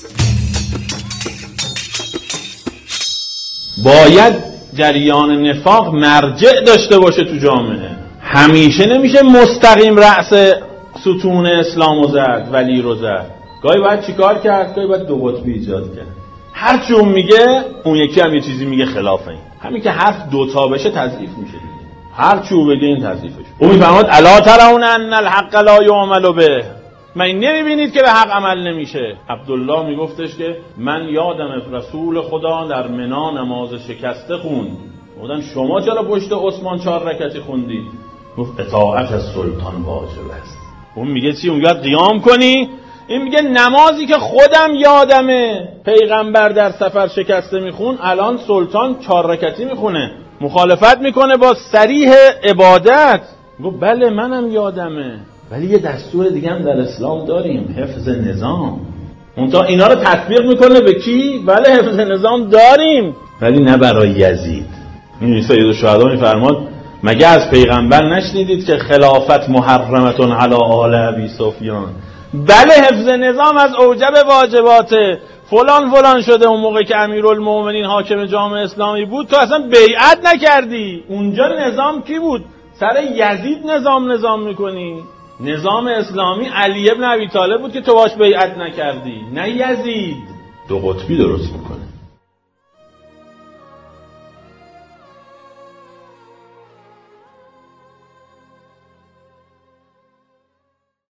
باید جریان نفاق مرجع داشته باشه تو جامعه. همیشه نمیشه مستقیم رأس ستون اسلام رو زد، ولی رو زد. گاهی باید چیکار کرد؟ گاهی باید دو قطبی ایجاد کرد. هر چی اون میگه اون یکی هم یه چیزی میگه خلاف این. همین که حرف دوتا بشه تضعیف میشه دیگه. هر چی او بگه این تضعیفش. اون میفرماد الا ترون ان الحق لا یعمل به. من نمیبینید که به حق عمل نمیشه. عبدالله میگفتش که من یادم رسول خدا در منا نماز شکسته خوند. گفتن شما چرا پشت عثمان 4 رکعتی خوندی؟ گفت اطاعت از سلطان واجب است. اون میگه چی؟ اون یاد قیام کنی؟ این میگه نمازی که خودم یادمه پیغمبر در سفر شکسته میخون الان سلطان 4 رکعتی میخونه. مخالفت میکنه با صریح عبادت. گفت بله منم یادمه، ولی یه دستور دیگه هم در اسلام داریم، حفظ نظام. اونتا اینا رو تطبیق میکنه به کی؟ بله حفظ نظام داریم، ولی نه برای یزید. این سید الشهدا میفرماد مگه از پیغمبر نشنیدید که خلافت محرمتون علی آل ابی سفیان؟ بله حفظ نظام از اوجب واجباته. فلان شده اون موقع که امیرالمومنین حاکم جامعه اسلامی بود تو اصلا بیعت نکردی. اونجا نظام کی بود؟ سر یزید نظام میکنی. نظام اسلامی علی ابن ابی طالب بود که تو باش بیعت نکردی، نه یزید. دو قطبی درست میکنی.